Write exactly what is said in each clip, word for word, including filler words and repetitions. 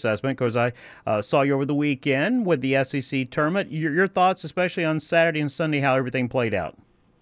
assessment because I uh, saw you over the weekend with the S E C tournament. Your, your thoughts, especially on Saturday and Sunday, how everything played out?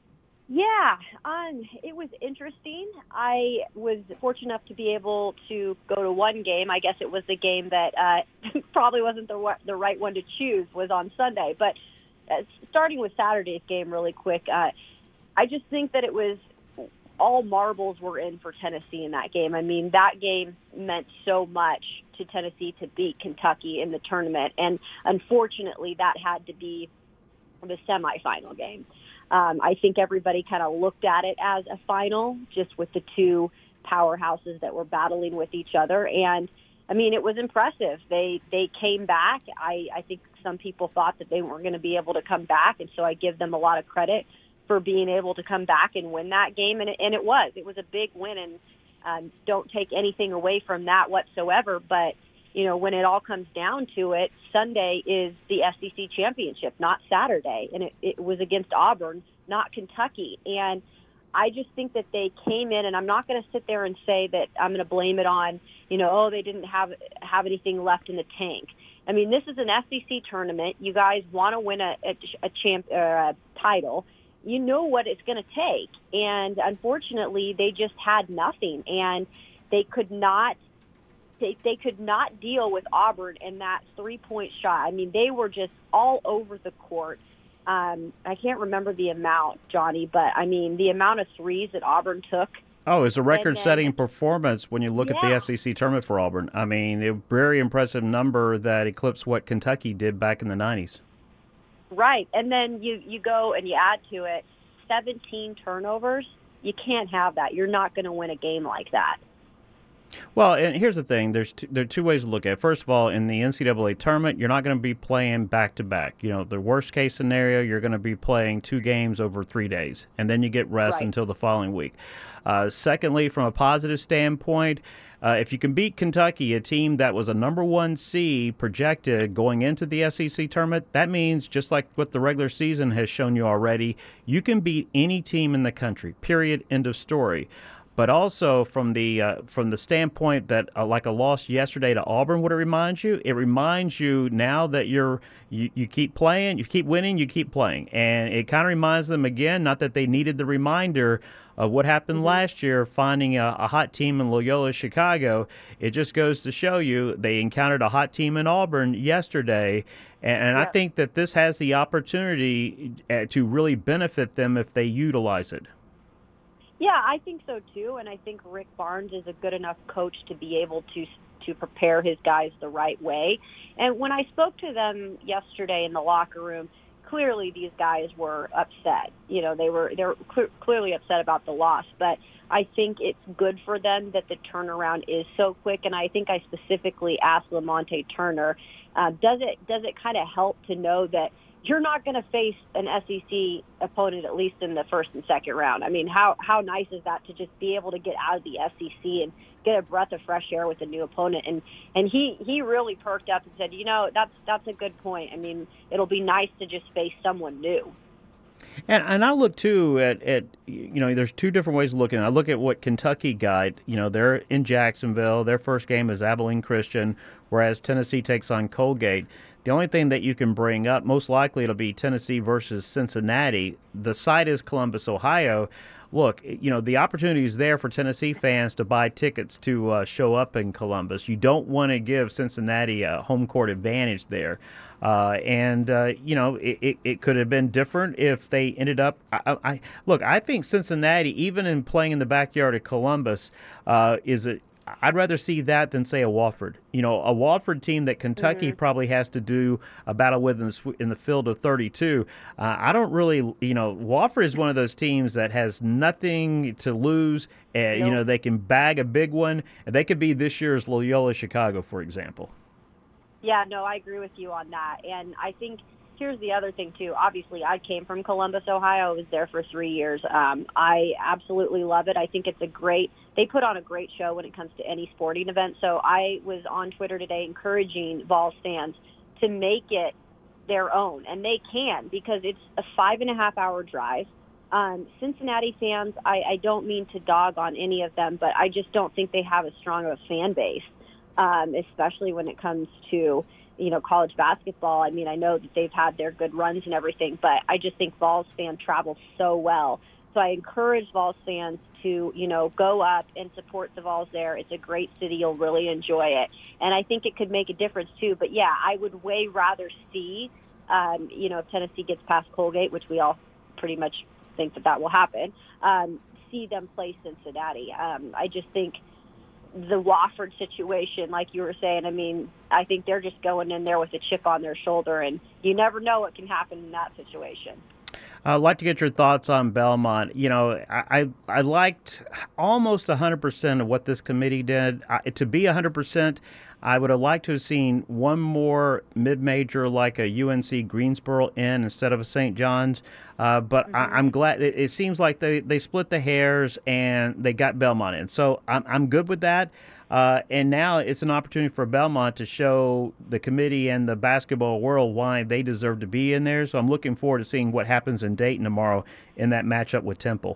Yeah, um, it was interesting. I was fortunate enough to be able to go to one game. I guess it was the game that uh, probably wasn't the the right one to choose, was on Sunday. But uh, starting with Saturday's game really quick, uh, I just think that it was all marbles were in for Tennessee in that game. I mean, that game meant so much to Tennessee to beat Kentucky in the tournament. And unfortunately, that had to be the semifinal game. Um, I think everybody kind of looked at it as a final, just with the two powerhouses that were battling with each other. And, I mean, it was impressive. They they came back. I, I think some people thought that they weren't going to be able to come back, and so I give them a lot of credit for being able to come back and win that game. And it, and it was. It was a big win, and um, don't take anything away from that whatsoever. But, you know, when it all comes down to it, Sunday is the S E C championship, not Saturday. And it, it was against Auburn, not Kentucky. And I just think that they came in, and I'm not going to sit there and say that I'm going to blame it on, you know, oh, they didn't have have anything left in the tank. I mean, this is an S E C tournament. You guys want to win a, a, a champ or a title. You know what it's going to take. And unfortunately, they just had nothing, and they could not They, they could not deal with Auburn in that three-point shot. I mean, they were just all over the court. Um, I can't remember the amount, Johnny, but, I mean, the amount of threes that Auburn took. Oh, it's a record-setting performance when you look yeah. at the S E C tournament for Auburn. I mean, a very impressive number that eclipsed what Kentucky did back in the nineties. Right, and then you, you go and you add to it seventeen turnovers. You can't have that. You're not going to win a game like that. Well, and here's the thing. There's two, there are two ways to look at it. First of all, in the N C double A tournament, you're not going to be playing back-to-back. You know, the worst-case scenario, you're going to be playing two games over three days, and then you get rest right. until the following week. Uh, secondly, from a positive standpoint, uh, if you can beat Kentucky, a team that was a number one seed projected going into the S E C tournament, that means, just like what the regular season has shown you already, you can beat any team in the country, period, end of story. But also from the uh, from the standpoint that uh, like a loss yesterday to Auburn, what it reminds you? It reminds you now that you're you, you keep playing, you keep winning, you keep playing. And it kind of reminds them again, not that they needed the reminder of what happened mm-hmm. last year, finding a, a hot team in Loyola Chicago. It just goes to show you they encountered a hot team in Auburn yesterday. And, and yeah. I think that this has the opportunity to really benefit them if they utilize it. Yeah, I think so too, and I think Rick Barnes is a good enough coach to be able to to prepare his guys the right way. And when I spoke to them yesterday in the locker room, clearly these guys were upset. You know, they were they were cl- clearly upset about the loss, but I think it's good for them that the turnaround is so quick. And I think I specifically asked Lamonte Turner, uh, does it does it kind of help to know that you're not going to face an S E C opponent, at least in the first and second round? I mean, how, how nice is that to just be able to get out of the S E C and get a breath of fresh air with a new opponent? And and he, he really perked up and said, you know, that's that's a good point. I mean, it'll be nice to just face someone new. And and I look, too, at, at, you know, there's two different ways of looking. I look at what Kentucky got. You know, they're in Jacksonville. Their first game is Abilene Christian, whereas Tennessee takes on Colgate. The only thing that you can bring up, most likely it'll be Tennessee versus Cincinnati. The site is Columbus, Ohio. Look, you know, the opportunity is there for Tennessee fans to buy tickets to uh, show up in Columbus. You don't want to give Cincinnati a home court advantage there. Uh, and, uh, you know, it, it, it could have been different if they ended up I, I, – look, I think Cincinnati, even in playing in the backyard of Columbus, uh, is a – I'd rather see that than, say, a Wofford. You know, a Wofford team that Kentucky mm-hmm. probably has to do a battle with in the, in the field of thirty-two. Uh, I don't really, you know, Wofford is one of those teams that has nothing to lose. Uh, nope. You know, they can bag a big one. And they could be this year's Loyola Chicago, for example. Yeah, no, I agree with you on that. And I think here's the other thing, too. Obviously, I came from Columbus, Ohio. I was there for three years. Um, I absolutely love it. I think it's a great – they put on a great show when it comes to any sporting event. So I was on Twitter today encouraging Vols fans to make it their own. And they can, because it's a five-and-a-half-hour drive. Um, Cincinnati fans, I, I don't mean to dog on any of them, but I just don't think they have as strong of a fan base. um, especially when it comes to, you know, college basketball. I mean, I know that they've had their good runs and everything, but I just think Vols fans travel so well. So I encourage Vols fans to, you know, go up and support the Vols there. It's a great city. You'll really enjoy it. And I think it could make a difference, too. But, yeah, I would way rather see, um, you know, if Tennessee gets past Colgate, which we all pretty much think that that will happen, um, see them play Cincinnati. Um, I just think the Wofford situation, like you were saying, I mean, I think they're just going in there with a chip on their shoulder, and you never know what can happen in that situation. I'd like to get your thoughts on Belmont. You know, I I, I liked almost one hundred percent of what this committee did. I, to be one hundred percent, I would have liked to have seen one more mid-major like a U N C Greensboro in instead of a Saint John's. Uh, but mm-hmm. I, I'm glad. It, it seems like they, they split the hairs and they got Belmont in. So I'm, I'm good with that. Uh, and now it's an opportunity for Belmont to show the committee and the basketball world why they deserve to be in there. So I'm looking forward to seeing what happens in Dayton tomorrow in that matchup with Temple.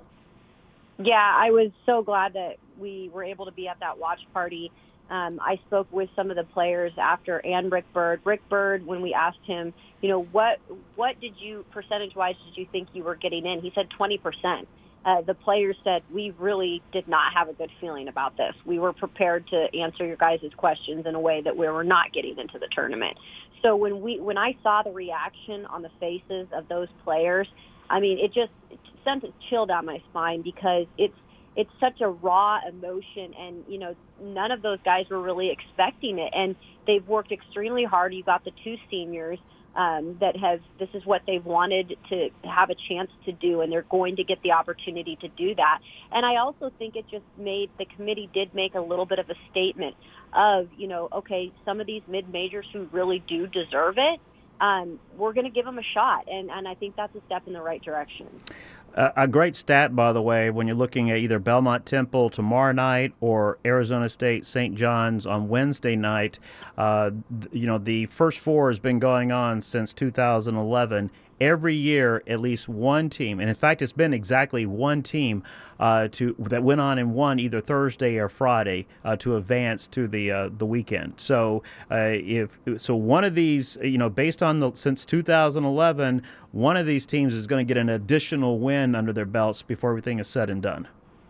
Yeah, I was so glad that we were able to be at that watch party. Um, I spoke with some of the players after, and Rick Byrd. Rick Byrd, when we asked him, you know, what what did you, percentage-wise, did you think you were getting in? He said twenty percent. Uh, the players said, we really did not have a good feeling about this. We were prepared to answer your guys' questions in a way that we were not getting into the tournament. So when we when I saw the reaction on the faces of those players, I mean, it just it sent a chill down my spine because it's it's such a raw emotion, and, you know, none of those guys were really expecting it. And they've worked extremely hard. You got the two seniors um, that have, this is what they've wanted to have a chance to do, and they're going to get the opportunity to do that. And I also think it just made, the committee did make a little bit of a statement of, you know, okay, some of these mid-majors who really do deserve it, um, we're going to give them a shot. And, and I think that's a step in the right direction. Uh, a great stat, by the way, when you're looking at either Belmont Temple tomorrow night or Arizona State Saint John's on Wednesday night. Uh, th- you know, the first four has been going on since two thousand eleven. Every year, at least one team, and in fact, it's been exactly one team uh, to that went on and won either Thursday or Friday uh, to advance to the uh, the weekend. So, uh, if so, one of these, you know, based on the since two thousand eleven, one of these teams is going to get an additional win under their belts before everything is said and done.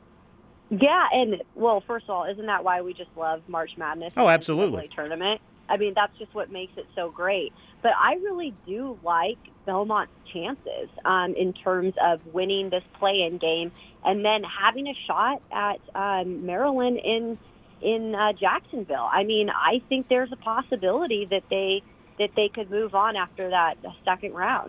Yeah, and well, first of all, isn't that why we just love March Madness? Oh, absolutely. Tournament. I mean, that's just what makes it so great. But I really do like Belmont's chances um, in terms of winning this play-in game and then having a shot at um, Maryland in in uh, Jacksonville. I mean, I think there's a possibility that they that they could move on after that second round.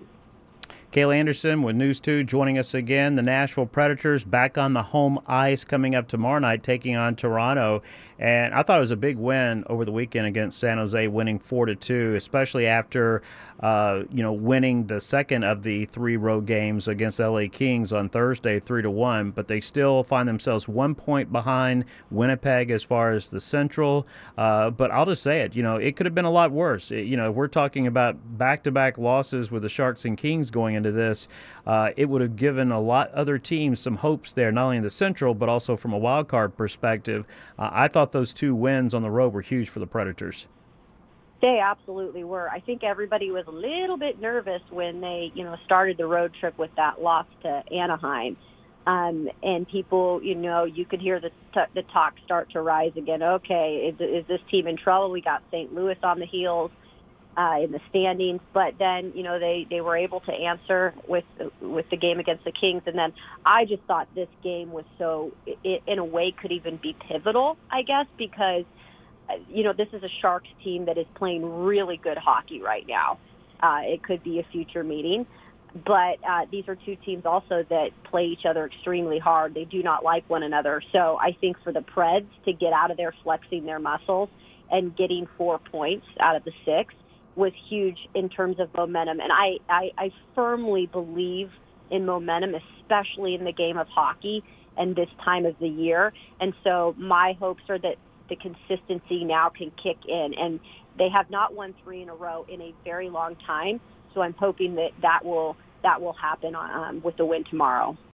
Kayla Anderson with News two joining us again. The Nashville Predators back on the home ice coming up tomorrow night, taking on Toronto. And I thought it was a big win over the weekend against San Jose, winning four to two, especially after uh, you know winning the second of the three road games against L A Kings on Thursday, three to one. But they still find themselves one point behind Winnipeg as far as the Central. Uh, but I'll just say it, you know, it could have been a lot worse. It, you know, we're talking about back-to-back losses with the Sharks and Kings going into this. Uh, it would have given a lot other teams some hopes there, not only in the Central, but also from a wild card perspective. Uh, I thought those two wins on the road were huge for the Predators. They absolutely were. I think everybody was a little bit nervous when they, you know, started the road trip with that loss to Anaheim. Um, and people, you know, you could hear the t- the talk start to rise again. Okay, is, is this team in trouble? We got Saint Louis on the heels uh, in the standings, but then, you know, they, they were able to answer with with the game against the Kings. And then I just thought this game was so, it, in a way, could even be pivotal, I guess, because you know, this is a Sharks team that is playing really good hockey right now. Uh, it could be a future meeting. But uh, these are two teams also that play each other extremely hard. They do not like one another. So I think for the Preds to get out of there flexing their muscles and getting four points out of the six was huge in terms of momentum. And I, I, I firmly believe in momentum, especially in the game of hockey and this time of the year. And so my hopes are that the consistency now can kick in, and they have not won three in a row in a very long time. So I'm hoping that that will that will happen um, with the win tomorrow.